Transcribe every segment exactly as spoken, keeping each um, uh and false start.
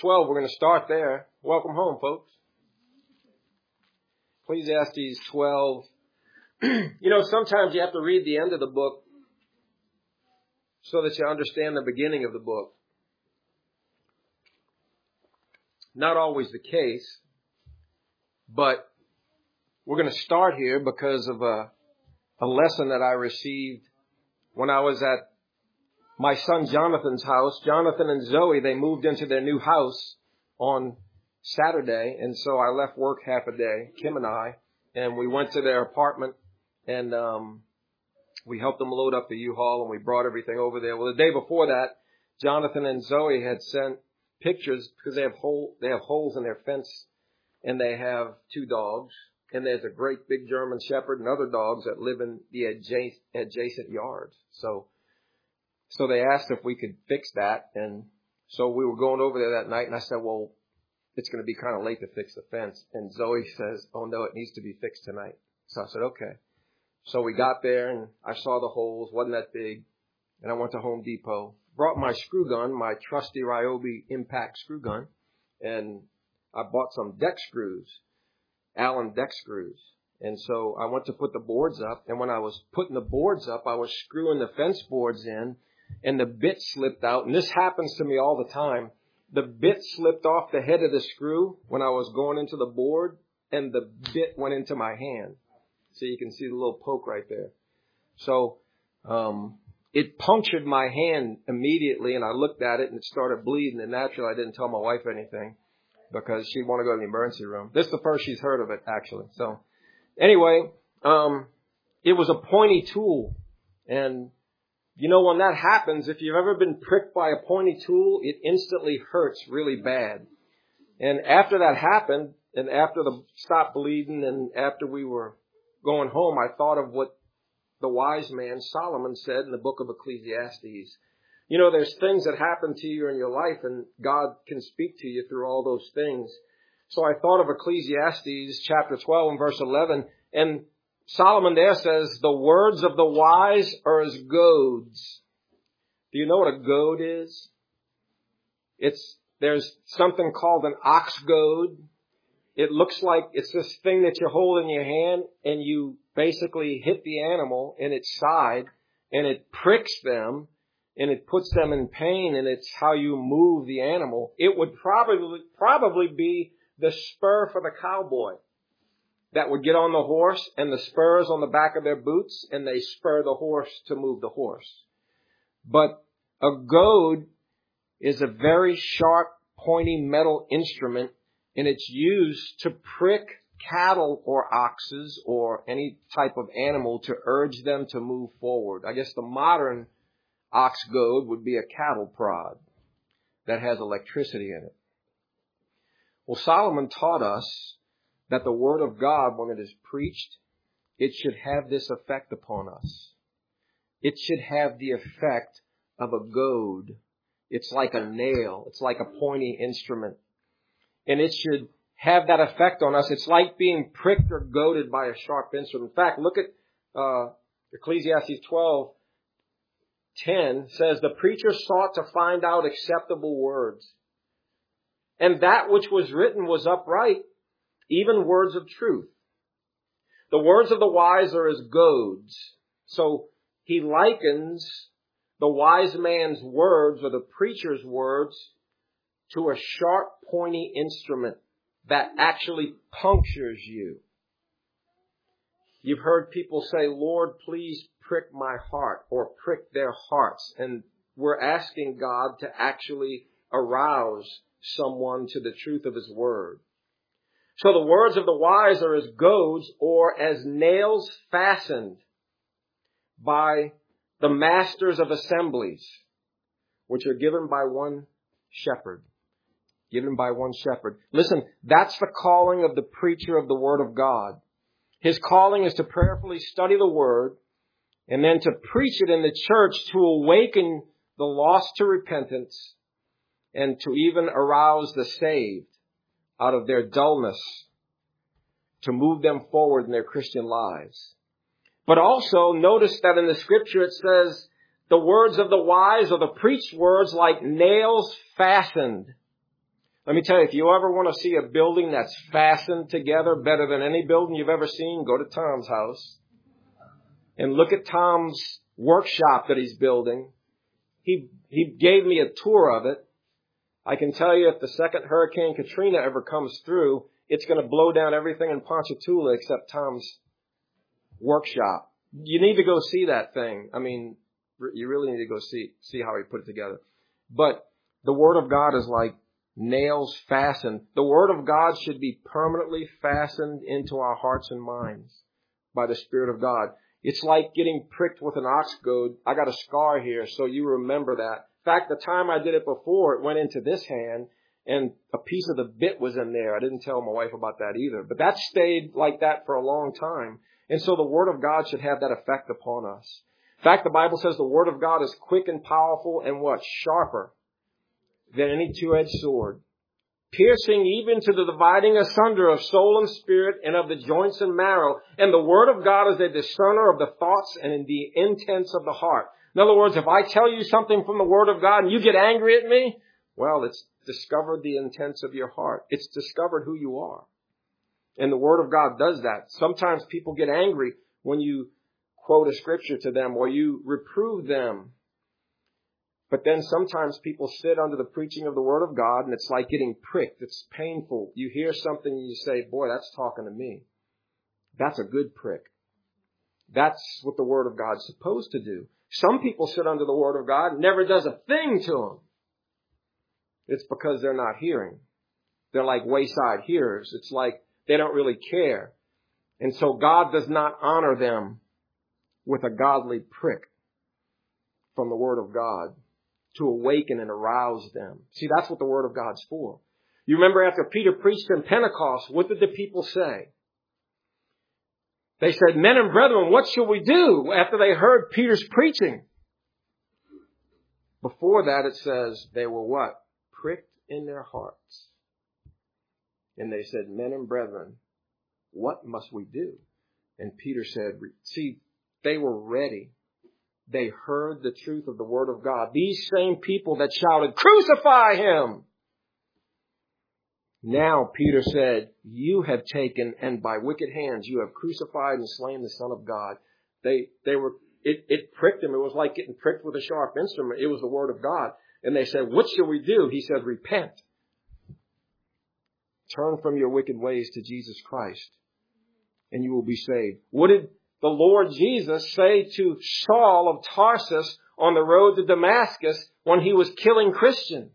twelve, we're going to start there. Welcome home, folks. Ecclesiastes twelve. You know, sometimes you have to read the end of the book so that you understand the beginning of the book. Not always the case, but we're going to start here because of a, a lesson that I received when I was at my son Jonathan's house. Jonathan and Zoe, they moved into their new house on Saturday, and so I left work half a day, Kim and I, and we went to their apartment, and um we helped them load up the U-Haul, and we brought everything over there. Well, the day before that, Jonathan and Zoe had sent pictures because they have hole they have holes in their fence, and they have two dogs, and there's a great big German Shepherd and other dogs that live in the adjacent adjacent yards. So so they asked if we could fix that, and so we were going over there that night, and I said, well, it's going to be kind of late to fix the fence. And Zoe says, oh no, it needs to be fixed tonight. So I said, okay. So we got there, and I saw the holes, wasn't that big, and I went to Home Depot, brought my screw gun, my trusty Ryobi impact screw gun, and I bought some deck screws, Allen deck screws. And so I went to put the boards up, and when I was putting the boards up, I was screwing the fence boards in, and the bit slipped out. And this happens to me all the time. The bit slipped off the head of the screw when I was going into the board, and the bit went into my hand. So you can see the little poke right there. So um it punctured my hand immediately, and I looked at it, and it started bleeding. And naturally, I didn't tell my wife anything because she'd want to go to the emergency room. This is the first she's heard of it, actually. So anyway, um it was a pointy tool. And you know, when that happens, if you've ever been pricked by a pointy tool, it instantly hurts really bad. And after that happened, and after the stopped bleeding, and after we were going home, I thought of what the wise man Solomon said in the book of Ecclesiastes. You know, there's things that happen to you in your life, and God can speak to you through all those things. So I thought of Ecclesiastes chapter twelve and verse eleven, and Solomon there says, the words of the wise are as goads. Do you know what a goad is? It's, there's something called an ox goad. It looks like it's this thing that you hold in your hand, and you basically hit the animal in its side, and it pricks them, and it puts them in pain, and it's how you move the animal. It would probably, probably be the spur for the cowboy that would get on the horse, and the spurs on the back of their boots, and they spur the horse to move the horse. But a goad is a very sharp, pointy metal instrument, and it's used to prick cattle or oxes or any type of animal to urge them to move forward. I guess the modern ox goad would be a cattle prod that has electricity in it. Well, Solomon taught us that the Word of God, when it is preached, it should have this effect upon us. It should have the effect of a goad. It's like a nail. It's like a pointy instrument. And it should have that effect on us. It's like being pricked or goaded by a sharp instrument. In fact, look at uh, Ecclesiastes twelve ten says, the preacher sought to find out acceptable words, and that which was written was upright, even words of truth. The words of the wise are as goads. So he likens the wise man's words, or the preacher's words, to a sharp, pointy instrument that actually punctures you. You've heard people say, Lord, please prick my heart, or prick their hearts. And we're asking God to actually arouse someone to the truth of His Word. So the words of the wise are as goads, or as nails fastened by the masters of assemblies, which are given by one shepherd. Given by one shepherd. Listen, that's the calling of the preacher of the Word of God. His calling is to prayerfully study the Word, and then to preach it in the church to awaken the lost to repentance, and to even arouse the saved out of their dullness, to move them forward in their Christian lives. But also notice that in the Scripture it says, the words of the wise, or the preached words, like nails fastened. Let me tell you, if you ever want to see a building that's fastened together better than any building you've ever seen, go to Tom's house and look at Tom's workshop that he's building. He, he gave me a tour of it. I can tell you if the second Hurricane Katrina ever comes through, it's going to blow down everything in Ponchatoula except Tom's workshop. You need to go see that thing. I mean, you really need to go see, see how he put it together. But the Word of God is like nails fastened. The Word of God should be permanently fastened into our hearts and minds by the Spirit of God. It's like getting pricked with an ox goad. I got a scar here, so you remember that. In fact, the time I did it before, it went into this hand, and a piece of the bit was in there. I didn't tell my wife about that either. But that stayed like that for a long time. And so the Word of God should have that effect upon us. In fact, the Bible says the Word of God is quick and powerful and what? Sharper than any two-edged sword, piercing even to the dividing asunder of soul and spirit and of the joints and marrow. And the Word of God is a discerner of the thoughts and the intents of the heart. In other words, if I tell you something from the Word of God and you get angry at me, well, it's discovered the intents of your heart. It's discovered who you are. And the Word of God does that. Sometimes people get angry when you quote a scripture to them or you reprove them. But then sometimes people sit under the preaching of the Word of God and it's like getting pricked. It's painful. You hear something and you say, boy, that's talking to me. That's a good prick. That's what the Word of God's supposed to do. Some people sit under the Word of God and never does a thing to them. It's because they're not hearing. They're like wayside hearers. It's like they don't really care. And so God does not honor them with a godly prick from the Word of God to awaken and arouse them. See, that's what the Word of God's for. You remember after Peter preached in Pentecost, what did the people say? They said, men and brethren, what shall we do? After they heard Peter's preaching. Before that it says they were what? Pricked in their hearts. And they said, men and brethren, what must we do? And Peter said, see, they were ready. They heard the truth of the Word of God. These same people that shouted, crucify him! Now Peter said, you have taken and by wicked hands you have crucified and slain the Son of God. They, they were, it, it pricked them. It was like getting pricked with a sharp instrument. It was the Word of God. And they said, what shall we do? He said, repent. Turn from your wicked ways to Jesus Christ and you will be saved. What did the Lord Jesus say to Saul of Tarsus on the road to Damascus when he was killing Christians?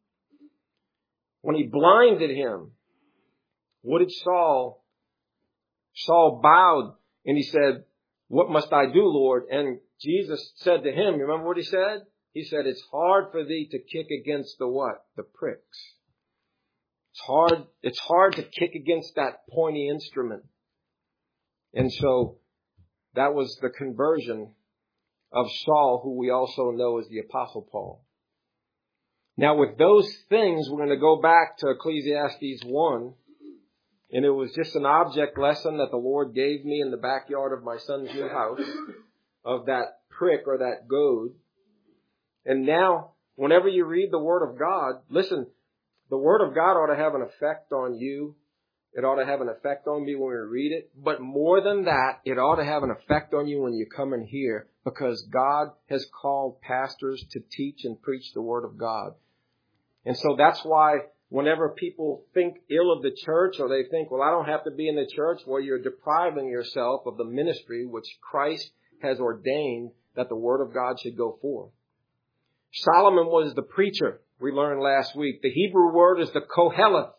When he blinded him, what did Saul? Saul bowed and he said, what must I do, Lord? And Jesus said to him, you remember what he said? He said, it's hard for thee to kick against the what? The pricks. It's hard, it's hard to kick against that pointy instrument. And so that was the conversion of Saul, who we also know as the Apostle Paul. Now, with those things, we're going to go back to Ecclesiastes one. And it was just an object lesson that the Lord gave me in the backyard of my son's new house of that prick or that goad. And now, whenever you read the Word of God, listen, the Word of God ought to have an effect on you. It ought to have an effect on me when we read it. But more than that, it ought to have an effect on you when you come in here, because God has called pastors to teach and preach the Word of God. And so that's why whenever people think ill of the church, or they think, well, I don't have to be in the church, well, you're depriving yourself of the ministry which Christ has ordained that the Word of God should go forth. Solomon was the preacher, we learned last week. The Hebrew word is the Koheleth.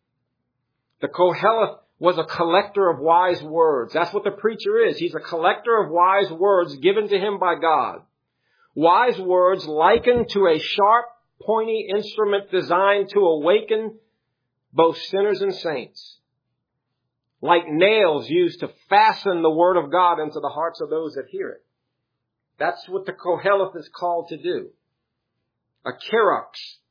The Koheleth was a collector of wise words. That's what the preacher is. He's a collector of wise words given to him by God. Wise words likened to a sharp, pointy instrument designed to awaken both sinners and saints. Like nails used to fasten the Word of God into the hearts of those that hear it. That's what the Koheleth is called to do. A Kerux,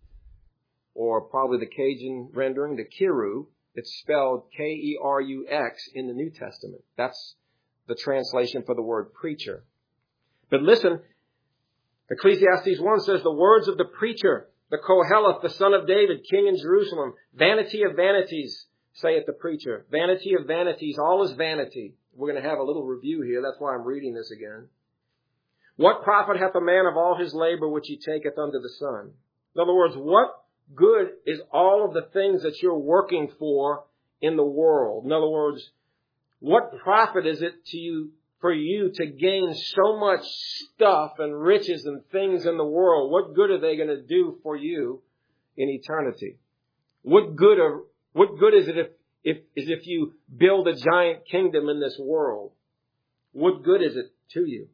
or probably the Cajun rendering, the Kiru. It's spelled K E R U X in the New Testament. That's the translation for the word preacher. But listen, Ecclesiastes one says the words of the preacher The Koheleth, the son of David, king in Jerusalem. Vanity of vanities, saith the preacher. Vanity of vanities, all is vanity. We're going to have a little review here. That's why I'm reading this again. What profit hath a man of all his labor which he taketh under the sun? In other words, what good is all of the things that you're working for in the world? In other words, what profit is it to you for you to gain so much stuff and riches and things in the world? What good are they going to do for you in eternity? What good are, what good is it if, if, is if you build a giant kingdom in this world? What good is it to you?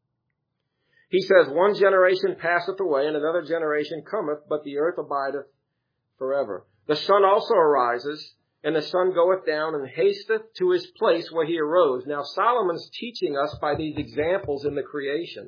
He says, one generation passeth away, and another generation cometh, but the earth abideth forever. The sun also arises, and the sun goeth down, and hasteth to his place where he arose. Now Solomon's teaching us by these examples in the creation.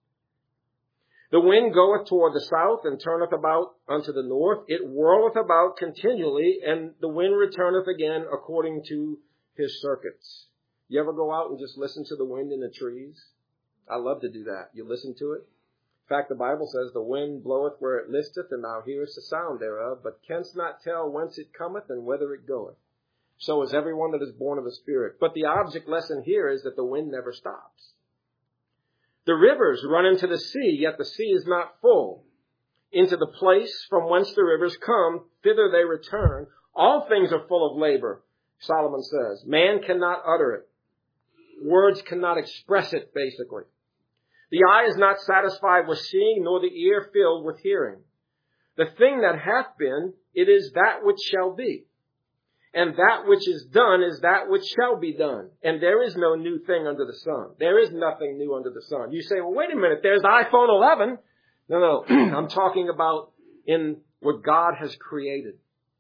The wind goeth toward the south, and turneth about unto the north. It whirleth about continually, and the wind returneth again according to his circuits. You ever go out and just listen to the wind in the trees? I love to do that. You listen to it. In fact, the Bible says, the wind bloweth where it listeth, and thou hearest the sound thereof, but canst not tell whence it cometh and whither it goeth. So is everyone that is born of the Spirit. But the object lesson here is that the wind never stops. The rivers run into the sea, yet the sea is not full. Into the place from whence the rivers come, thither they return. All things are full of labor, Solomon says. Man cannot utter it. Words cannot express it, basically. The eye is not satisfied with seeing, nor the ear filled with hearing. The thing that hath been, it is that which shall be. And that which is done is that which shall be done. And there is no new thing under the sun. There is nothing new under the sun. You say, well, wait a minute, there's iPhone eleven. No, no, I'm talking about in what God has created.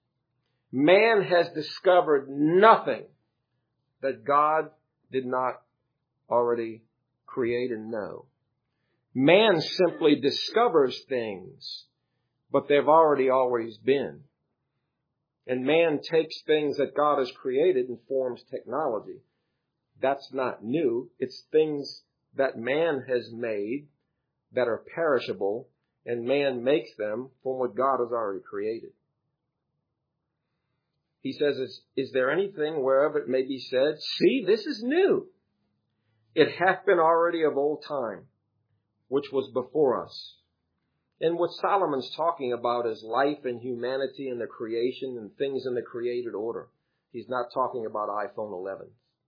Man has discovered nothing that God did not already create and know. Man simply discovers things, but they've already always been. And man takes things that God has created and forms technology. That's not new. It's things that man has made that are perishable, and man makes them from what God has already created. He says, is, is there anything wherever it may be said, see, this is new. It hath been already of old time, which was before us. And what Solomon's talking about is life and humanity and the creation and things in the created order. He's not talking about iPhone eleven.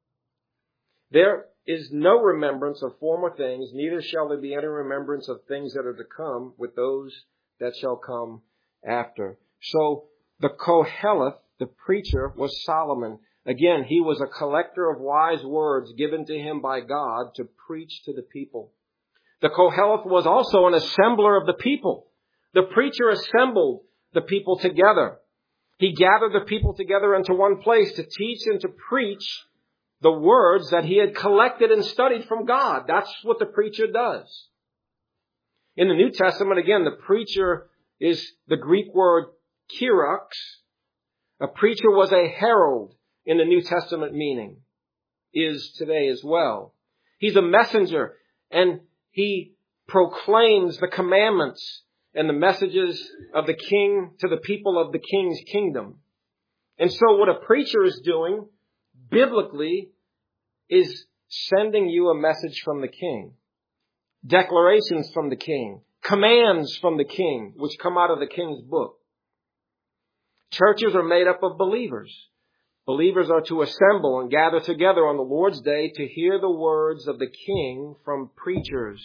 There is no remembrance of former things, neither shall there be any remembrance of things that are to come with those that shall come after. So the Koheleth, the preacher, was Solomon. Again, he was a collector of wise words given to him by God to preach to the people. The Koheleth was also an assembler of the people. The preacher assembled the people together. He gathered the people together into one place to teach and to preach the words that he had collected and studied from God. That's what the preacher does. In the New Testament, again, the preacher is the Greek word kyrux. A preacher was a herald in the New Testament meaning, is today as well. He's a messenger, and he proclaims the commandments and the messages of the king to the people of the king's kingdom. And so what a preacher is doing, biblically, is sending you a message from the king. Declarations from the king. Commands from the king, which come out of the king's book. Churches are made up of believers. Believers are to assemble and gather together on the Lord's day to hear the words of the king from preachers.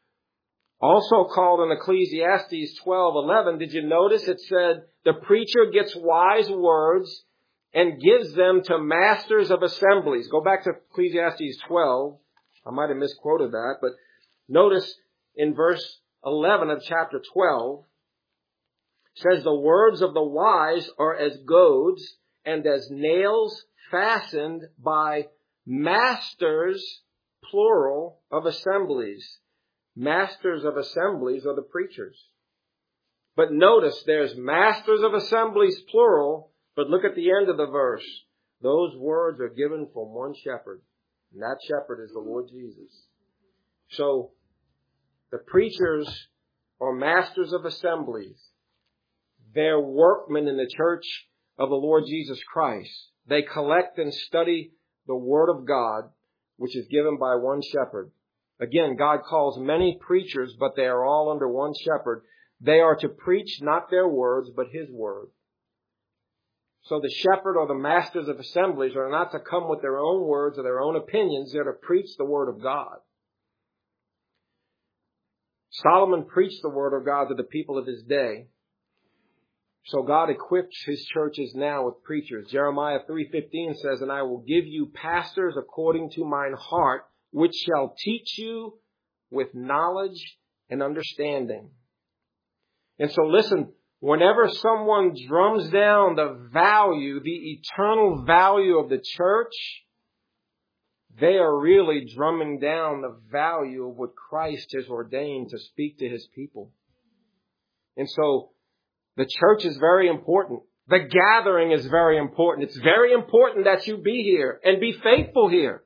Also called in Ecclesiastes twelve eleven, did you notice it said the preacher gets wise words and gives them to masters of assemblies. Go back to Ecclesiastes twelve. I might have misquoted that, but notice in verse eleven of chapter twelve, it says the words of the wise are as goads and as nails fastened by masters, plural, of assemblies. Masters of assemblies are the preachers. But notice there's masters of assemblies, plural, but look at the end of the verse. Those words are given from one shepherd, and that shepherd is the Lord Jesus. So the preachers are masters of assemblies. They're workmen in the church of the Lord Jesus Christ. They collect and study the Word of God, which is given by one shepherd. Again, God calls many preachers, but they are all under one shepherd. They are to preach not their words, but His word. So the shepherd or the masters of assemblies are not to come with their own words or their own opinions. They're to preach the Word of God. Solomon preached the Word of God to the people of his day. So God equips His churches now with preachers. Jeremiah three fifteen says, "And I will give you pastors according to mine heart, which shall teach you with knowledge and understanding." And so listen, whenever someone drums down the value, the eternal value of the church, they are really drumming down the value of what Christ has ordained to speak to His people. And so the church is very important. The gathering is very important. It's very important that you be here and be faithful here.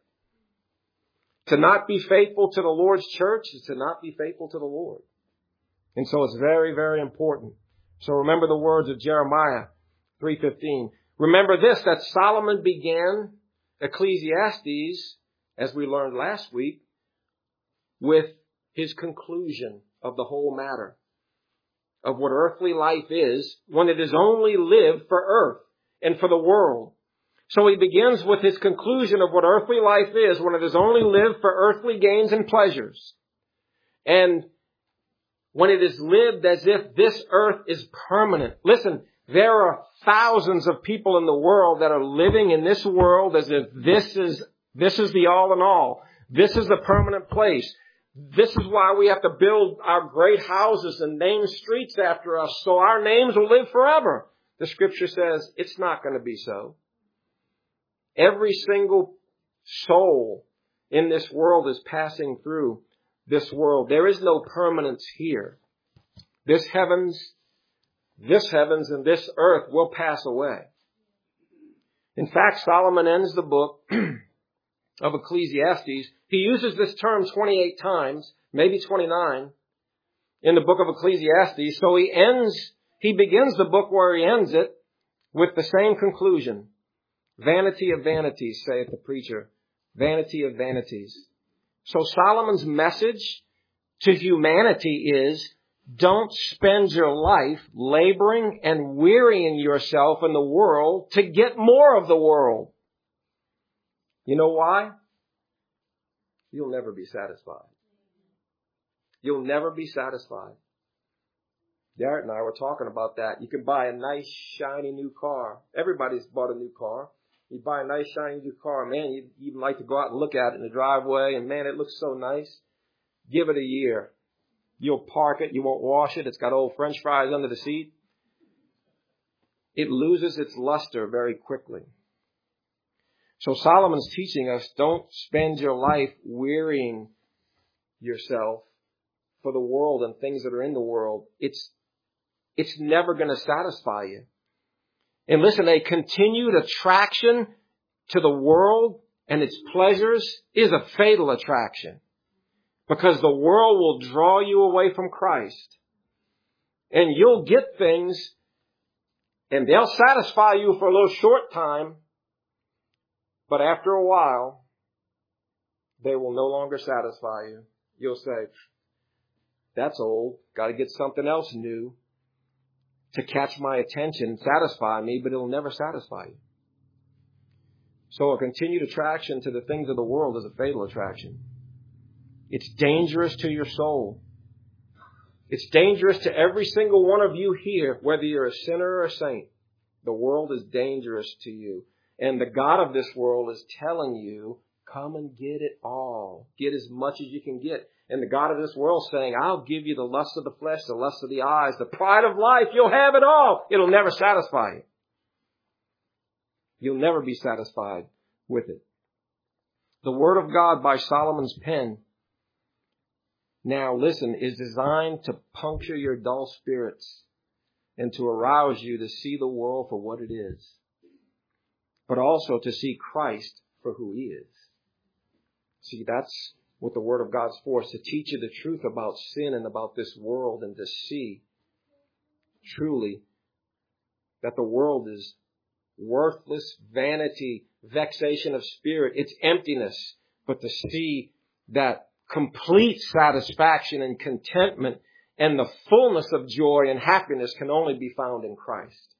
To not be faithful to the Lord's church is to not be faithful to the Lord. And so it's very, very important. So remember the words of Jeremiah three fifteen. Remember this, that Solomon began Ecclesiastes, as we learned last week, with his conclusion of the whole matter of what earthly life is when it is only lived for earth and for the world. So he begins with his conclusion of what earthly life is when it is only lived for earthly gains and pleasures. And when it is lived as if this earth is permanent. Listen, there are thousands of people in the world that are living in this world as if this is, this is the all in all. This is the permanent place. This is why we have to build our great houses and name streets after us so our names will live forever. The scripture says it's not going to be so. Every single soul in this world is passing through this world. There is no permanence here. This heavens, this heavens and this earth will pass away. In fact, Solomon ends the book of Ecclesiastes. He uses this term twenty-eight times, maybe twenty-nine, in the book of Ecclesiastes. So he ends, he begins the book where he ends it with the same conclusion. Vanity of vanities, saith the preacher. Vanity of vanities. So Solomon's message to humanity is, don't spend your life laboring and wearying yourself in the world to get more of the world. You know why? You'll never be satisfied. You'll never be satisfied. Garrett and I were talking about that. You can buy a nice, shiny new car. Everybody's bought a new car. You buy a nice, shiny new car. Man, you'd even like to go out and look at it in the driveway. And man, it looks so nice. Give it a year. You'll park it. You won't wash it. It's got old French fries under the seat. It loses its luster very quickly. So Solomon's teaching us, don't spend your life wearying yourself for the world and things that are in the world. It's, it's never going to satisfy you. And listen, a continued attraction to the world and its pleasures is a fatal attraction, because the world will draw you away from Christ. And you'll get things and they'll satisfy you for a little short time, but after a while, they will no longer satisfy you. You'll say, that's old. Got to get something else new to catch my attention, satisfy me, but it'll never satisfy you. So a continued attraction to the things of the world is a fatal attraction. It's dangerous to your soul. It's dangerous to every single one of you here, whether you're a sinner or a saint. The world is dangerous to you. And the God of this world is telling you, come and get it all. Get as much as you can get. And the God of this world is saying, I'll give you the lust of the flesh, the lust of the eyes, the pride of life. You'll have it all. It'll never satisfy you. You'll never be satisfied with it. The Word of God by Solomon's pen, now listen, is designed to puncture your dull spirits and to arouse you to see the world for what it is, but also to see Christ for who He is. See, that's what the Word of God's for, is to teach you the truth about sin and about this world, and to see truly that the world is worthless, vanity, vexation of spirit. It's emptiness. But to see that complete satisfaction and contentment and the fullness of joy and happiness can only be found in Christ.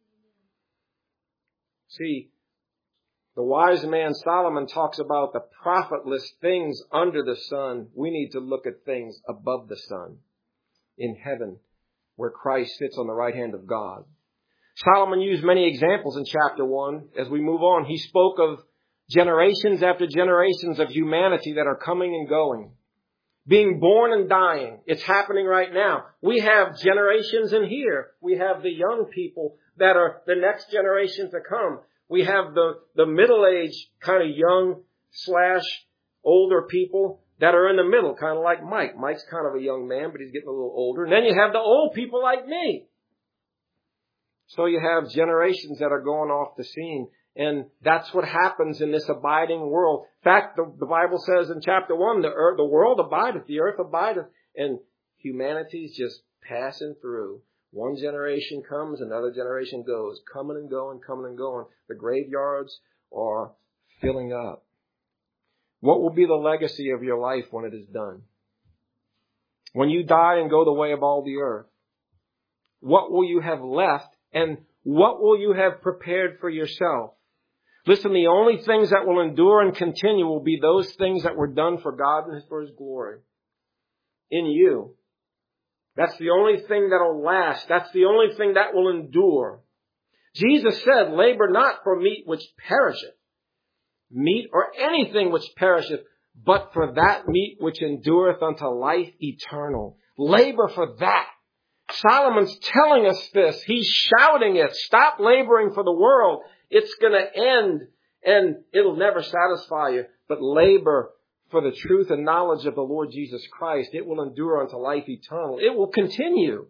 See, the wise man Solomon talks about the profitless things under the sun. We need to look at things above the sun in heaven where Christ sits on the right hand of God. Solomon used many examples in chapter one. As we move on, he spoke of generations after generations of humanity that are coming and going, being born and dying. It's happening right now. We have generations in here. We have the young people that are the next generation to come. We have the, the middle-aged kind of young slash older people that are in the middle, kind of like Mike. Mike's kind of a young man, but he's getting a little older. And then you have the old people like me. So you have generations that are going off the scene. And that's what happens in this abiding world. In fact, the, the Bible says in chapter one, the earth, the world abideth, the earth abideth, and humanity's just passing through. One generation comes, another generation goes, coming and going, coming and going. The graveyards are filling up. What will be the legacy of your life when it is done? When you die and go the way of all the earth, what will you have left, and what will you have prepared for yourself? Listen, the only things that will endure and continue will be those things that were done for God and for His glory in you. That's the only thing that will last. That's the only thing that will endure. Jesus said, labor not for meat which perisheth, meat or anything which perisheth, but for that meat which endureth unto life eternal. Labor for that. Solomon's telling us this. He's shouting it. Stop laboring for the world. It's going to end and it'll never satisfy you. But labor for the truth and knowledge of the Lord Jesus Christ. It will endure unto life eternal. It will continue.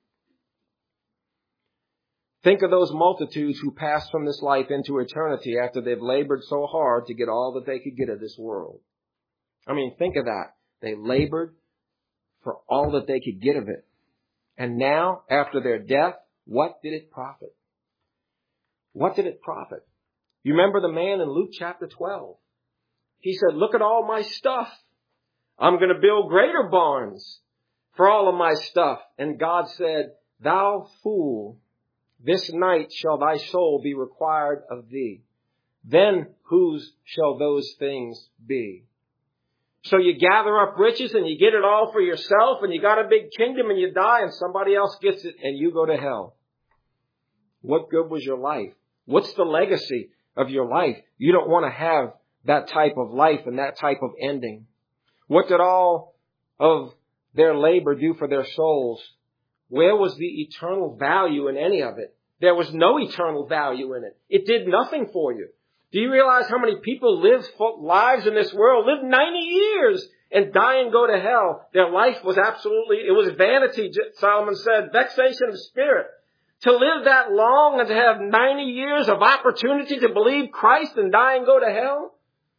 Think of those multitudes who pass from this life into eternity after they've labored so hard to get all that they could get of this world. I mean, think of that. They labored for all that they could get of it. And now, after their death, what did it profit? What did it profit? You remember the man in Luke chapter twelve. He said, look at all my stuff. I'm going to build greater barns for all of my stuff. And God said, thou fool, this night shall thy soul be required of thee. Then whose shall those things be? So you gather up riches and you get it all for yourself and you got a big kingdom and you die and somebody else gets it and you go to hell. What good was your life? What's the legacy of your life? You don't want to have that type of life and that type of ending. What did all of their labor do for their souls? Where was the eternal value in any of it? There was no eternal value in it. It did nothing for you. Do you realize how many people live lives in this world, live ninety years and die and go to hell? Their life was absolutely, it was vanity, Solomon said, vexation of spirit. To live that long and to have ninety years of opportunity to believe Christ and die and go to hell?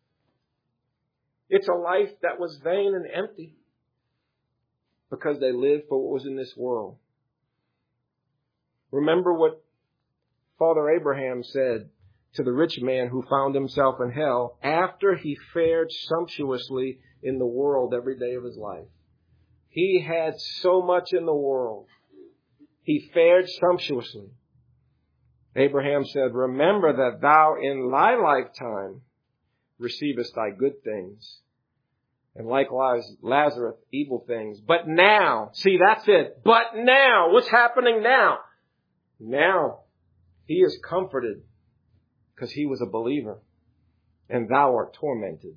It's a life that was vain and empty because they lived for what was in this world. Remember what Father Abraham said to the rich man who found himself in hell after he fared sumptuously in the world every day of his life. He had so much in the world. He fared sumptuously. Abraham said, remember that thou in thy lifetime receivest thy good things, and likewise Lazarus evil things. But now, see, that's it. But now, what's happening now? Now, he is comforted because he was a believer, and thou art tormented.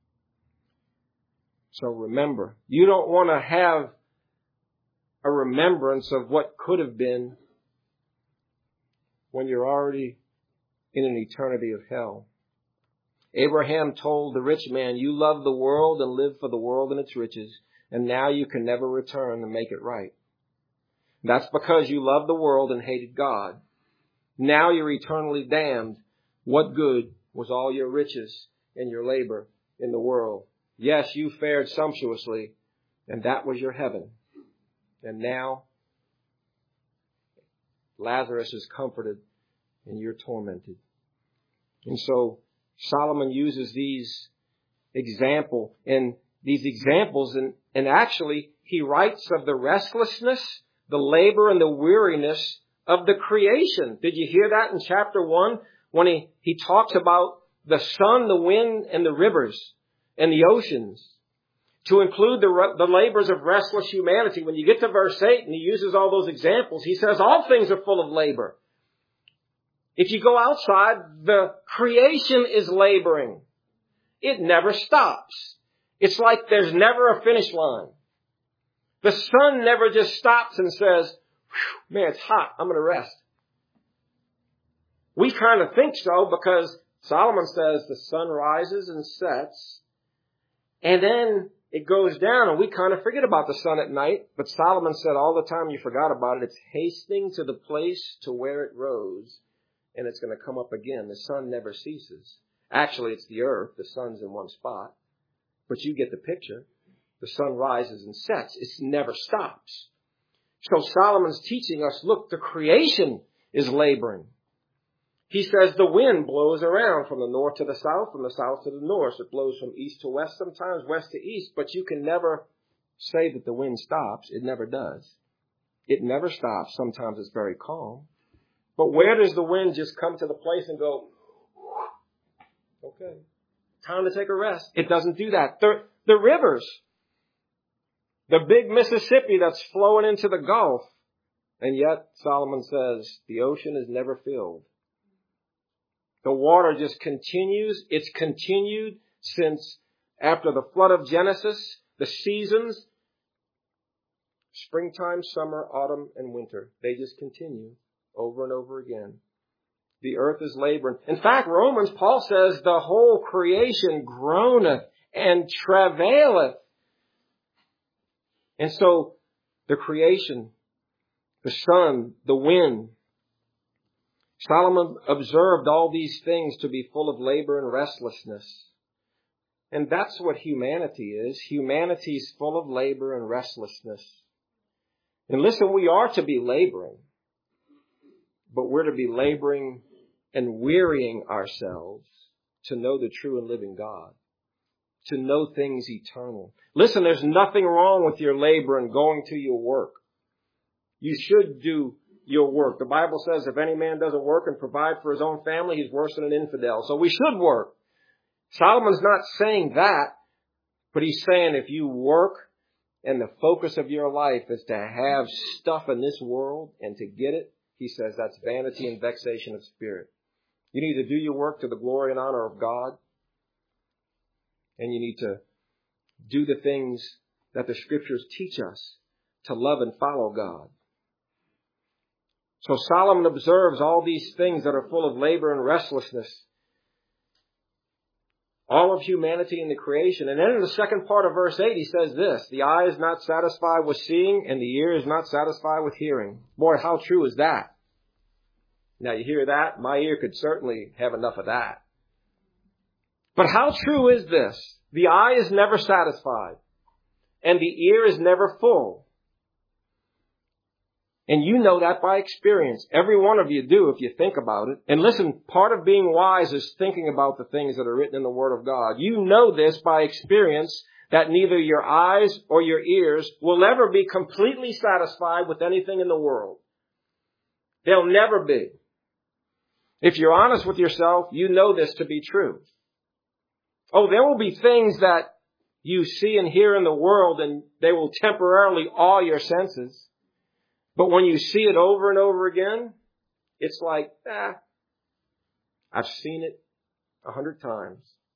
So remember, you don't want to have a remembrance of what could have been when you're already in an eternity of hell. Abraham told the rich man, you love the world and live for the world and its riches, and now you can never return and make it right. That's because you loved the world and hated God. Now you're eternally damned. What good was all your riches and your labor in the world? Yes, you fared sumptuously, and that was your heaven. And now Lazarus is comforted and you're tormented. And so Solomon uses these example and these examples and, and actually he writes of the restlessness, the labor and the weariness of the creation. Did you hear that in chapter one when he, he talks about the sun, the wind, and the rivers and the oceans? To include the, the labors of restless humanity. When you get to verse eight and he uses all those examples, he says all things are full of labor. If you go outside, the creation is laboring. It never stops. It's like there's never a finish line. The sun never just stops and says, man, it's hot, I'm going to rest. We kind of think so because Solomon says the sun rises and sets, and then it goes down, and we kind of forget about the sun at night. But Solomon said all the time you forgot about it, it's hastening to the place to where it rose, and it's going to come up again. The sun never ceases. Actually, it's the earth. The sun's in one spot. But you get the picture. The sun rises and sets. It never stops. So Solomon's teaching us, look, the creation is laboring. He says the wind blows around from the north to the south, from the south to the north. It blows from east to west, sometimes west to east. But you can never say that the wind stops. It never does. It never stops. Sometimes it's very calm. But where does the wind just come to the place and go, okay, time to take a rest? It doesn't do that. The, the rivers, the big Mississippi that's flowing into the Gulf. And yet, Solomon says, the ocean is never filled. The water just continues. It's continued since after the flood of Genesis, the seasons, springtime, summer, autumn, and winter. They just continue over and over again. The earth is laboring. In fact, Romans, Paul says, the whole creation groaneth and travaileth. And so the creation, the sun, the wind, Solomon observed all these things to be full of labor and restlessness. And that's what humanity is. Humanity is full of labor and restlessness. And listen, we are to be laboring, but we're to be laboring and wearying ourselves to know the true and living God, to know things eternal. Listen, there's nothing wrong with your labor and going to your work. You should do your work. The Bible says if any man doesn't work and provide for his own family, he's worse than an infidel. So we should work. Solomon's not saying that, but he's saying if you work and the focus of your life is to have stuff in this world and to get it, he says that's vanity and vexation of spirit. You need to do your work to the glory and honor of God, and you need to do the things that the Scriptures teach us to love and follow God. So Solomon observes all these things that are full of labor and restlessness. All of humanity in the creation. And then in the second part of verse eight, he says this, the eye is not satisfied with seeing and the ear is not satisfied with hearing. Boy, how true is that? Now you hear that? My ear could certainly have enough of that. But how true is this? The eye is never satisfied and the ear is never full. And you know that by experience. Every one of you do if you think about it. And listen, part of being wise is thinking about the things that are written in the Word of God. You know this by experience that neither your eyes or your ears will ever be completely satisfied with anything in the world. They'll never be. If you're honest with yourself, you know this to be true. Oh, there will be things that you see and hear in the world and they will temporarily awe your senses. But when you see it over and over again, it's like, ah, I've seen it a hundred times.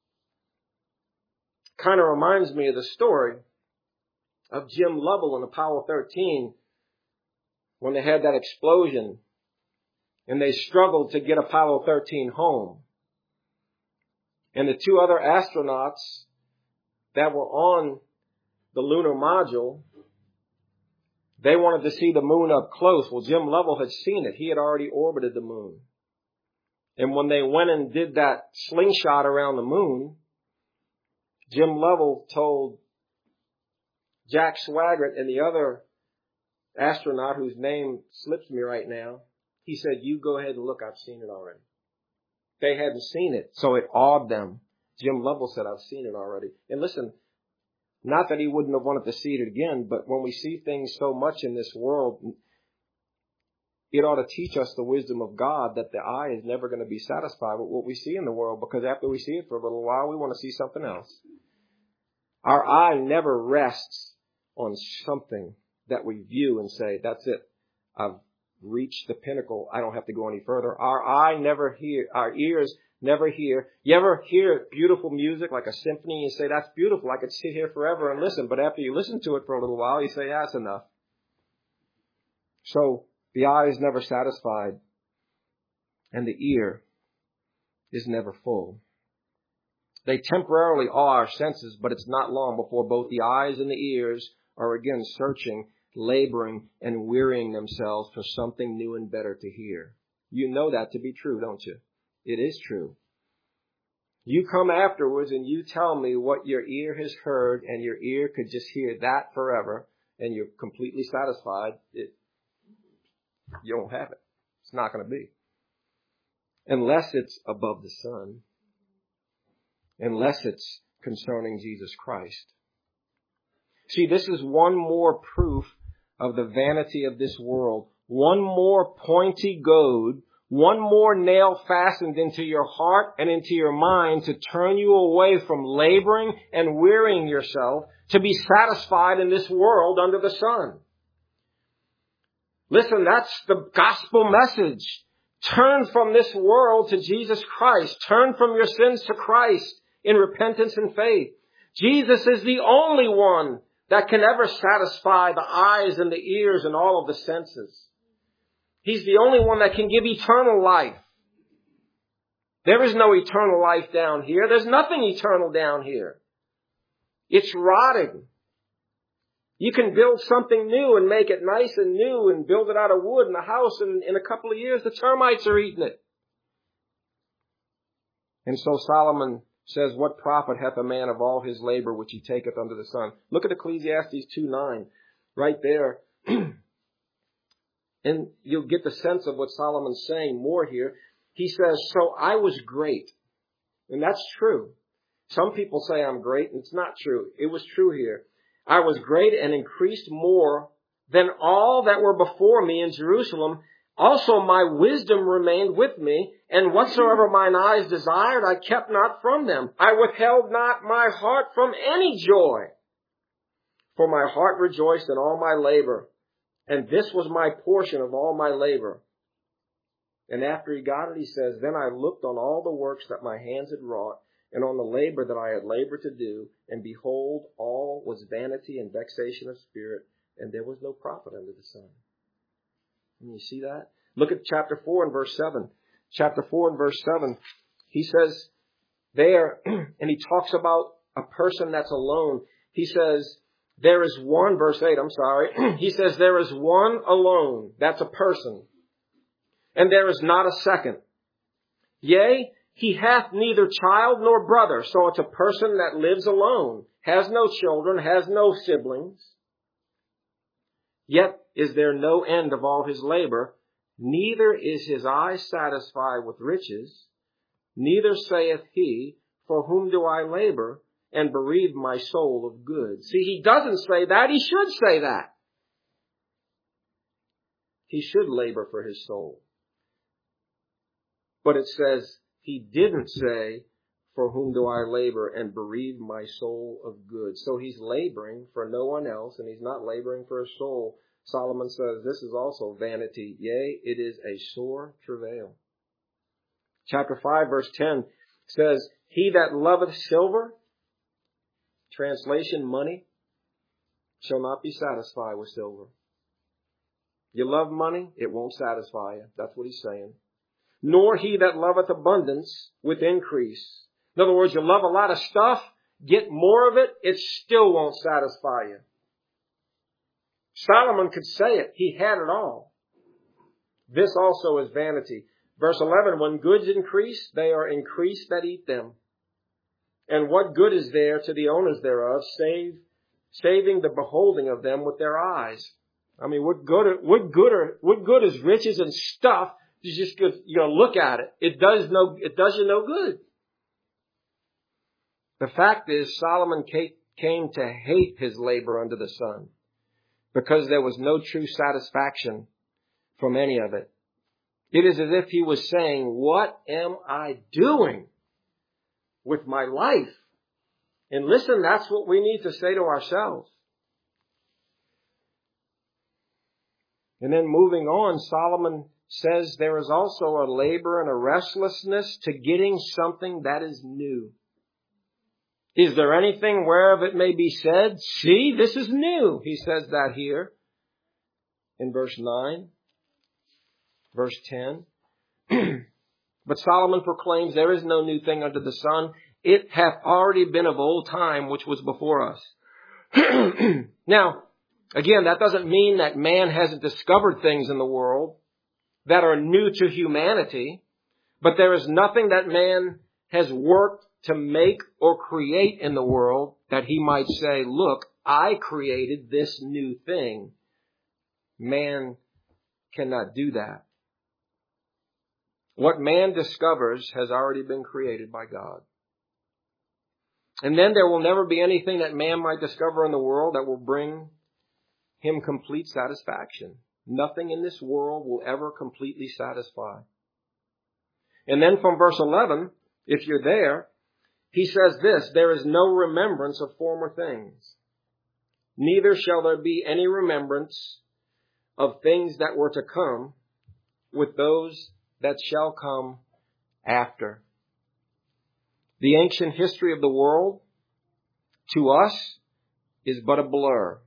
Kind of reminds me of the story of Jim Lovell in Apollo thirteen when they had that explosion and they struggled to get Apollo thirteen home. And the two other astronauts that were on the lunar module, they wanted to see the moon up close. Well, Jim Lovell had seen it. He had already orbited the moon. And when they went and did that slingshot around the moon, Jim Lovell told Jack Swigert and the other astronaut whose name slips me right now, He said, you go ahead and look. I've seen it already. They hadn't seen it, so it awed them. Jim Lovell said, I've seen it already. And listen, not that he wouldn't have wanted to see it again, but when we see things so much in this world, it ought to teach us the wisdom of God that the eye is never going to be satisfied with what we see in the world, because after we see it for a little while, we want to see something else. Our eye never rests on something that we view and say, that's it. I've reached the pinnacle. I don't have to go any further. Our eye never hear, our ears never hear. You ever hear beautiful music like a symphony and you say, that's beautiful. I could sit here forever and listen. But after you listen to it for a little while, you say, that's enough. So the eye is never satisfied and the ear is never full. They temporarily awe our senses, but it's not long before both the eyes and the ears are again searching, laboring, and wearying themselves for something new and better to hear. You know that to be true, don't you? It is true. You come afterwards and you tell me what your ear has heard, and your ear could just hear that forever, and you're completely satisfied. It, you don't have it. It's not going to be. Unless it's above the sun. Unless it's concerning Jesus Christ. See, this is one more proof of the vanity of this world. One more pointy goad, one more nail fastened into your heart and into your mind to turn you away from laboring and wearying yourself to be satisfied in this world under the sun. Listen, that's the gospel message. Turn from this world to Jesus Christ. Turn from your sins to Christ in repentance and faith. Jesus is the only one that can ever satisfy the eyes and the ears and all of the senses. He's the only one that can give eternal life. There is no eternal life down here. There's nothing eternal down here. It's rotting. You can build something new and make it nice and new and build it out of wood in a house, and in a couple of years the termites are eating it. And so Solomon says, what profit hath a man of all his labor which he taketh under the sun? Look at Ecclesiastes two nine, right there. And you'll get the sense of what Solomon's saying more here. He says, so I was great. And that's true. Some people say I'm great, and it's not true. It was true here. I was great and increased more than all that were before me in Jerusalem. Also my wisdom remained with me, and whatsoever mine eyes desired, I kept not from them. I withheld not my heart from any joy. For my heart rejoiced in all my labor, and this was my portion of all my labor. And after he got it, he says, then I looked on all the works that my hands had wrought, and on the labor that I had labored to do, and behold, all was vanity and vexation of spirit, and there was no profit under the sun. Can you see that? Look at chapter four and verse seven. Chapter four and verse seven, he says there, and he talks about a person that's alone. He says, there is one, verse eight, I'm sorry. He says, there is one alone. That's a person. And there is not a second. Yea, he hath neither child nor brother. So it's a person that lives alone, has no children, has no siblings. Yet is there no end of all his labor, neither is his eye satisfied with riches, neither saith he, for whom do I labor, and bereave my soul of good. See, he doesn't say that, he should say that. He should labor for his soul. But it says, he didn't say, for whom do I labor and bereave my soul of good. So he's laboring for no one else, and he's not laboring for his soul. Solomon says this is also vanity. Yea, it is a sore travail. Chapter five, verse ten says, he that loveth silver, translation money, shall not be satisfied with silver. You love money, it won't satisfy you. That's what he's saying. Nor he that loveth abundance with increase. In other words, you love a lot of stuff, get more of it, it still won't satisfy you. Solomon could say it. He had it all. This also is vanity. Verse eleven, when goods increase, they are increased that eat them. And what good is there to the owners thereof, save saving the beholding of them with their eyes? I mean, what good are, what good are, what good is riches and stuff? You just, you know, look at it. It does no, it does you no good. The fact is, Solomon came to hate his labor under the sun because there was no true satisfaction from any of it. It is as if he was saying, what am I doing with my life? And listen, that's what we need to say to ourselves. And then moving on, Solomon says there is also a labor and a restlessness to getting something that is new. Is there anything whereof it may be said, see, this is new? He says that here in verse nine, verse ten. But Solomon proclaims there is no new thing under the sun. It hath already been of old time, which was before us. Now, again, that doesn't mean that man hasn't discovered things in the world that are new to humanity, but there is nothing that man has worked to make or create in the world that he might say, look, I created this new thing. Man cannot do that. What man discovers has already been created by God. And then there will never be anything that man might discover in the world that will bring him complete satisfaction. Nothing in this world will ever completely satisfy. And then from verse eleven, if you're there, he says this, there is no remembrance of former things. Neither shall there be any remembrance of things that were to come with those that shall come after. The ancient history of the world, to us, is but a blur.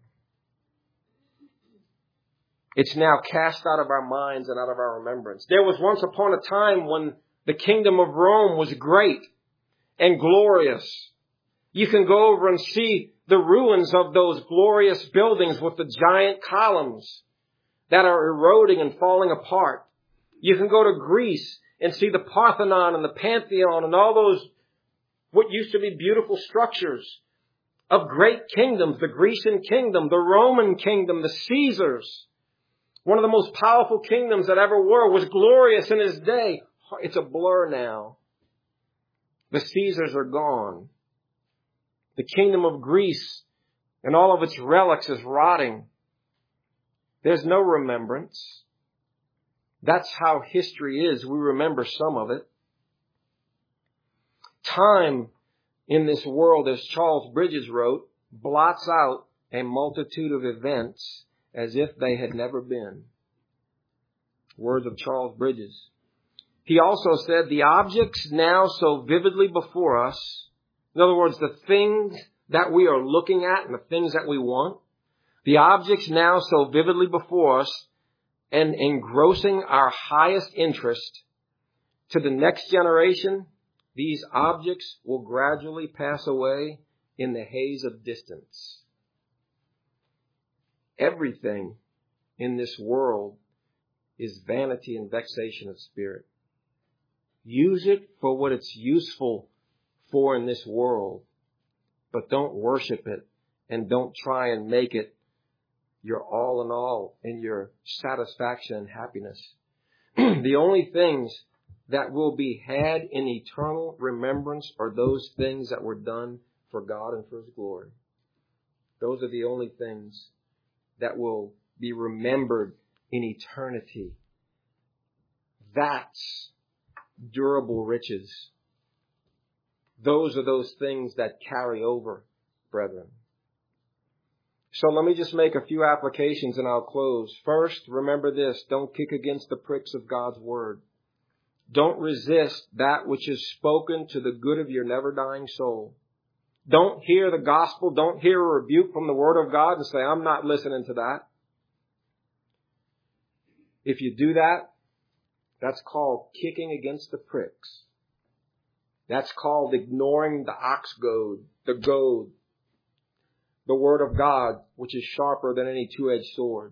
It's now cast out of our minds and out of our remembrance. There was once upon a time when the kingdom of Rome was great and glorious. You can go over and see the ruins of those glorious buildings with the giant columns that are eroding and falling apart. You can go to Greece and see the Parthenon and the Pantheon and all those what used to be beautiful structures of great kingdoms, the Grecian kingdom, the Roman kingdom, the Caesars. One of the most powerful kingdoms that ever were, was glorious in his day. It's a blur now. The Caesars are gone. The kingdom of Greece and all of its relics is rotting. There's no remembrance. That's how history is. We remember some of it. Time in this world, as Charles Bridges wrote, blots out a multitude of events as if they had never been. Words of Charles Bridges. He also said, the objects now so vividly before us, in other words, the things that we are looking at and the things that we want, the objects now so vividly before us and engrossing our highest interest, to the next generation, these objects will gradually pass away in the haze of distance. Everything in this world is vanity and vexation of spirit. Use it for what it's useful for in this world, but don't worship it and don't try and make it your all in all in your satisfaction and happiness. The only things that will be had in eternal remembrance are those things that were done for God and for His glory. Those are the only things that will be remembered in eternity. That's durable riches. Those are those things that carry over, brethren. So let me just make a few applications and I'll close. First, remember this. Don't kick against the pricks of God's word. Don't resist that which is spoken to the good of your never-dying soul. Don't hear the gospel. Don't hear a rebuke from the word of God and say, I'm not listening to that. If you do that, that's called kicking against the pricks. That's called ignoring the ox goad, the goad, the word of God, which is sharper than any two-edged sword.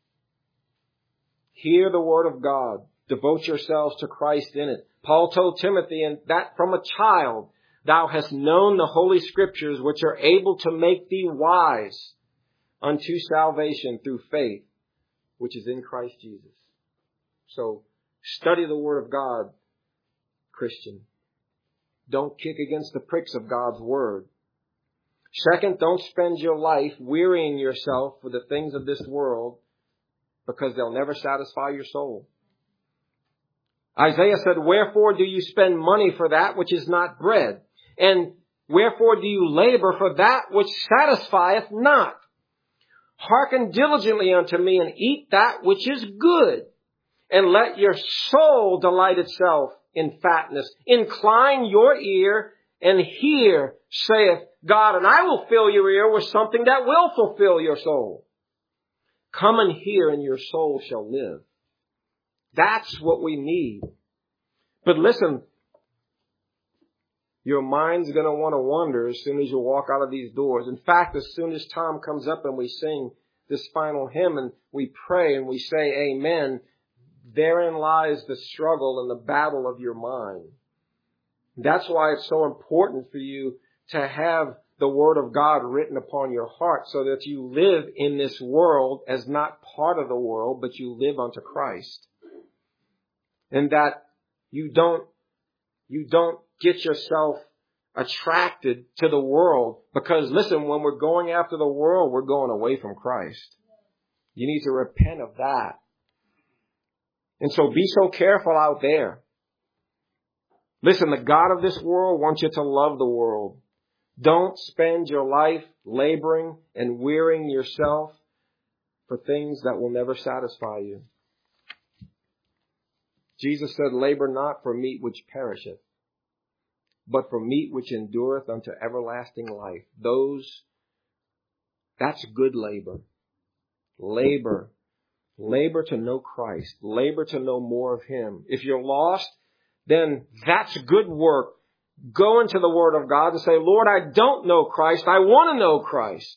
Hear the word of God. Devote yourselves to Christ in it. Paul told Timothy, and that from a child thou hast known the Holy Scriptures, which are able to make thee wise unto salvation through faith, which is in Christ Jesus. So study the Word of God, Christian. Don't kick against the pricks of God's Word. Second, don't spend your life wearying yourself for the things of this world because they'll never satisfy your soul. Isaiah said, wherefore do you spend money for that which is not bread? And wherefore do you labor for that which satisfieth not? Hearken diligently unto me and eat that which is good, and let your soul delight itself in fatness. Incline your ear and hear, saith God, and I will fill your ear with something that will fulfill your soul. Come and hear, and your soul shall live. That's what we need. But listen, your mind's going to want to wander as soon as you walk out of these doors. In fact, as soon as Tom comes up and we sing this final hymn and we pray and we say amen, therein lies the struggle and the battle of your mind. That's why it's so important for you to have the Word of God written upon your heart so that you live in this world as not part of the world, but you live unto Christ. And that you don't, you don't get yourself attracted to the world. Because listen, when we're going after the world, we're going away from Christ. You need to repent of that. And so be so careful out there. Listen, the God of this world wants you to love the world. Don't spend your life laboring and wearying yourself for things that will never satisfy you. Jesus said, labor not for meat which perisheth, but for meat which endureth unto everlasting life. Those, that's good labor. Labor. Labor to know Christ. Labor to know more of Him. If you're lost, then that's good work. Go into the Word of God and say, Lord, I don't know Christ. I want to know Christ.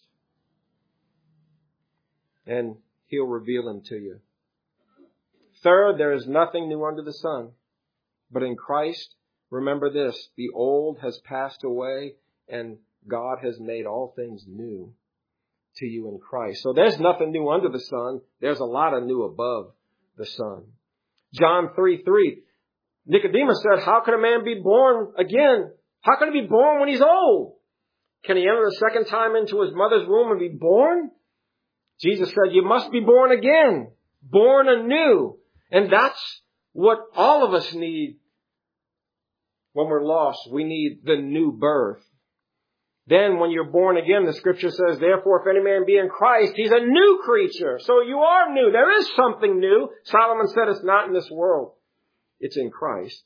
And He'll reveal Him to you. Third, there is nothing new under the sun. But in Christ, remember this, the old has passed away and God has made all things new to you in Christ. So there's nothing new under the sun. There's a lot of new above the sun. John three three. Nicodemus said, how can a man be born again? How can he be born when he's old? Can he enter the second time into his mother's womb and be born? Jesus said, you must be born again, born anew. And that's what all of us need when we're lost. We need the new birth. Then when you're born again, the scripture says, therefore, if any man be in Christ, he's a new creature. So you are new. There is something new. Solomon said it's not in this world. It's in Christ.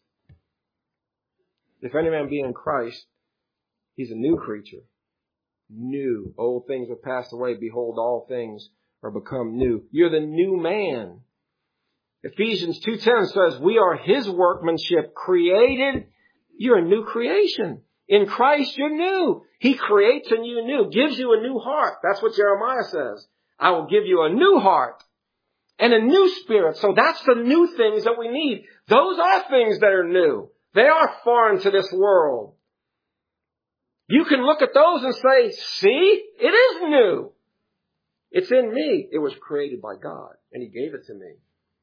If any man be in Christ, he's a new creature. New. Old things have passed away. Behold, all things are become new. You're the new man. Ephesians two ten says, we are His workmanship, created. You're a new creation. In Christ, you're new. He creates in you new, gives you a new heart. That's what Jeremiah says. I will give you a new heart and a new spirit. So that's the new things that we need. Those are things that are new. They are foreign to this world. You can look at those and say, see, it is new. It's in me. It was created by God, and He gave it to me.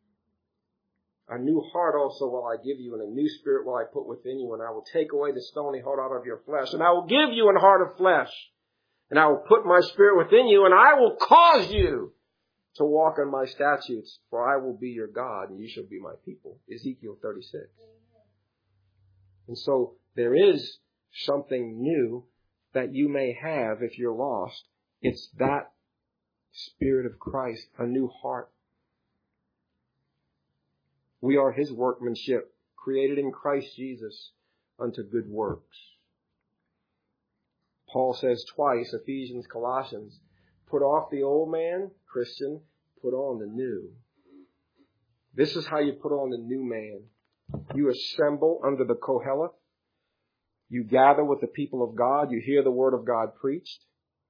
A new heart also will I give you, and a new spirit will I put within you, and I will take away the stony heart out of your flesh, and I will give you an heart of flesh, and I will put my spirit within you, and I will cause you to walk in my statutes, for I will be your God, and you shall be my people. Ezekiel thirty-six. And so there is something new that you may have if you're lost. It's that Spirit of Christ, a new heart. We are His workmanship, created in Christ Jesus unto good works. Paul says twice, Ephesians, Colossians, put off the old man, Christian, put on the new. This is how you put on the new man. You assemble under the Koheleth. You gather with the people of God. You hear the word of God preached.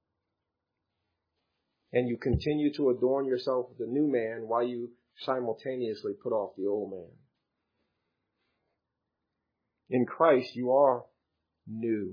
And you continue to adorn yourself with the new man while you simultaneously put off the old man. In Christ, you are new.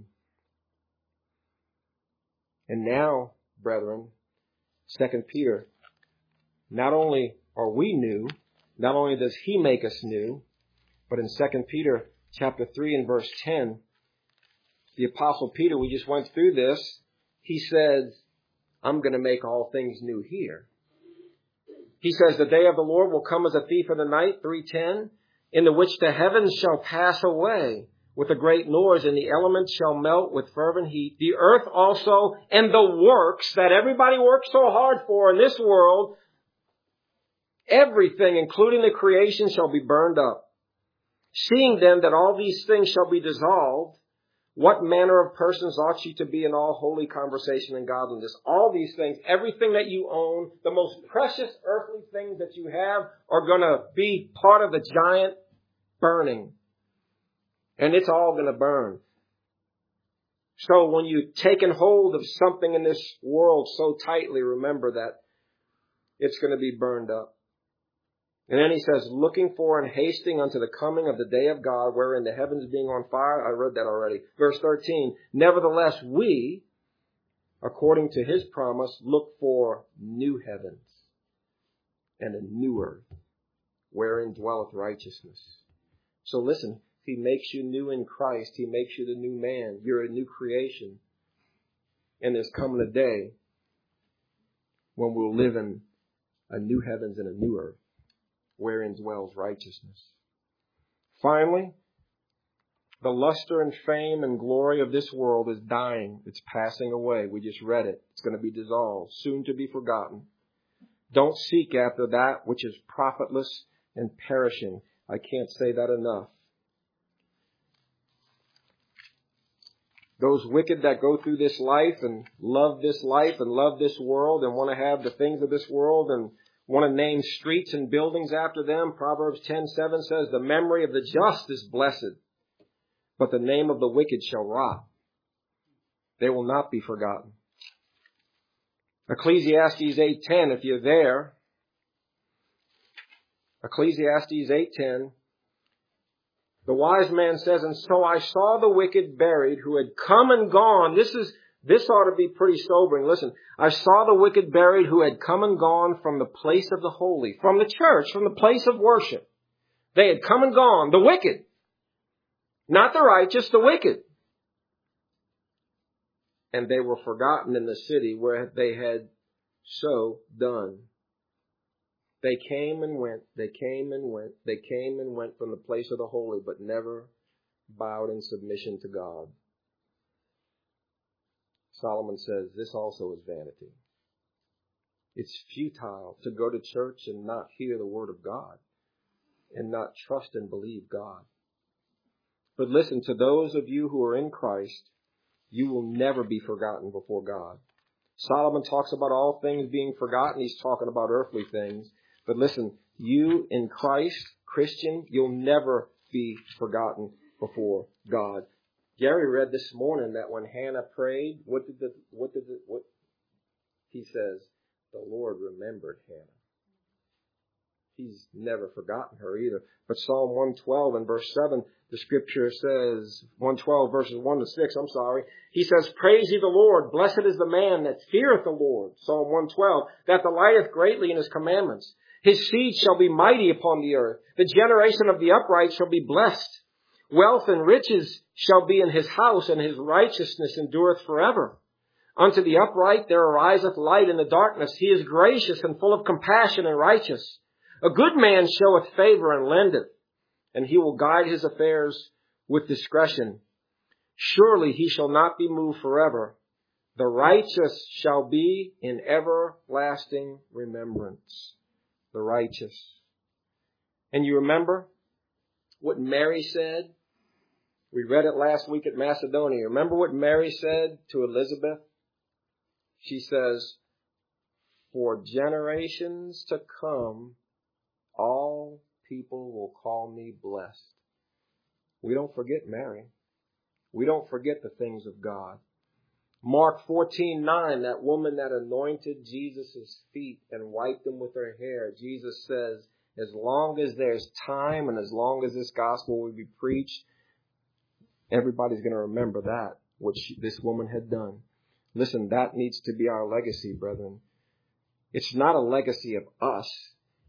And now, brethren, Second Peter, not only or we new. Not only does he make us new, but in Second Peter chapter three and verse ten, the Apostle Peter, we just went through this, he says, I'm going to make all things new here. He says, the day of the Lord will come as a thief in the night, three ten, in the which the heavens shall pass away with a great noise, and the elements shall melt with fervent heat. The earth also and the works that everybody works so hard for in this world, everything, including the creation, shall be burned up. Seeing then that all these things shall be dissolved, what manner of persons ought ye to be in all holy conversation and godliness? All these things, everything that you own, the most precious earthly things that you have are going to be part of the giant burning. And it's all going to burn. So when you've taken hold of something in this world so tightly, remember that it's going to be burned up. And then he says, looking for and hasting unto the coming of the day of God, wherein the heavens being on fire. I read that already. Verse thirteen, nevertheless, we, according to his promise, look for new heavens and a new earth, wherein dwelleth righteousness. So listen, he makes you new in Christ. He makes you the new man. You're a new creation. And there's coming a day when we'll live in a new heavens and a new earth, wherein dwells righteousness. Finally, the luster and fame and glory of this world is dying. It's passing away. We just read it. It's going to be dissolved, soon to be forgotten. Don't seek after that which is profitless and perishing. I can't say that enough. Those wicked that go through this life and love this life and love this world and want to have the things of this world and want to name streets and buildings after them. Proverbs ten seven says, the memory of the just is blessed, but the name of the wicked shall rot. They will not be forgotten. Ecclesiastes eight ten, if you're there. Ecclesiastes eight ten. The wise man says, and so I saw the wicked buried who had come and gone. This is This ought to be pretty sobering. Listen, I saw the wicked buried who had come and gone from the place of the holy, from the church, from the place of worship. They had come and gone, the wicked. Not the righteous, the wicked. And they were forgotten in the city where they had so done. They came and went, they came and went, they came and went from the place of the holy, but never bowed in submission to God. Solomon says this also is vanity. It's futile to go to church and not hear the word of God and not trust and believe God. But listen, to those of you who are in Christ, you will never be forgotten before God. Solomon talks about all things being forgotten. He's talking about earthly things. But listen, you in Christ, Christian, you'll never be forgotten before God. Gary read this morning that when Hannah prayed, what did the, what did the, what, he says, the Lord remembered Hannah. He's never forgotten her either. But Psalm one twelve and verse seven, the scripture says, one twelve verses one to six, I'm sorry. He says, praise ye the Lord, blessed is the man that feareth the Lord. Psalm one twelve, that delighteth greatly in his commandments. His seed shall be mighty upon the earth. The generation of the upright shall be blessed. Wealth and riches shall be in his house, and his righteousness endureth forever. Unto the upright there ariseth light in the darkness. He is gracious and full of compassion and righteous. A good man showeth favor and lendeth, and he will guide his affairs with discretion. Surely he shall not be moved forever. The righteous shall be in everlasting remembrance. The righteous. And you remember what Mary said? We read it last week at Macedonia. Remember what Mary said to Elizabeth? She says, for generations to come, all people will call me blessed. We don't forget Mary. We don't forget the things of God. Mark fourteen nine, that woman that anointed Jesus' feet and wiped them with her hair. Jesus says, as long as there's time and as long as this gospel will be preached, everybody's going to remember that, what she, this woman had done. Listen, that needs to be our legacy, brethren. It's not a legacy of us.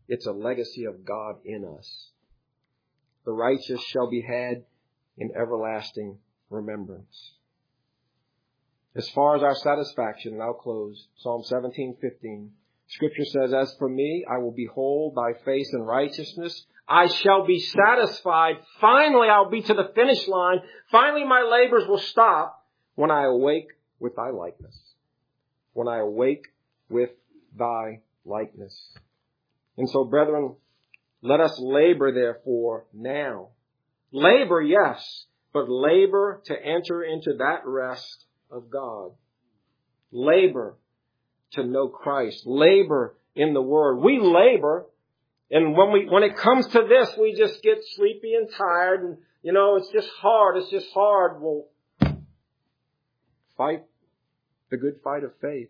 It's a legacy of God in us. The righteous shall be had in everlasting remembrance. As far as our satisfaction, and I'll close, Psalm seventeen fifteen. Scripture says, as for me, I will behold thy face in righteousness. I shall be satisfied. Finally, I'll be to the finish line. Finally, my labors will stop when I awake with thy likeness. When I awake with thy likeness. And so, brethren, let us labor, therefore, now. Labor, yes, but labor to enter into that rest of God. Labor to know Christ. Labor in the Word. We labor, and when we when it comes to this, we just get sleepy and tired, and you know, it's just hard, it's just hard. Well, fight the good fight of faith.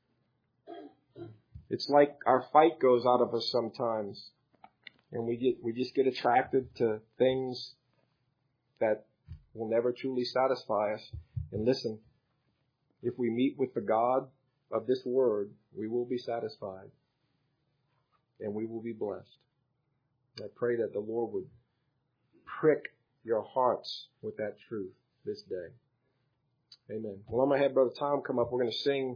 It's like our fight goes out of us sometimes, and we get we just get attracted to things that will never truly satisfy us. And listen, if we meet with the God of this Word, we will be satisfied and we will be blessed. I pray that the Lord would prick your hearts with that truth this day. Amen. Well, I'm going to have Brother Tom come up. We're going to sing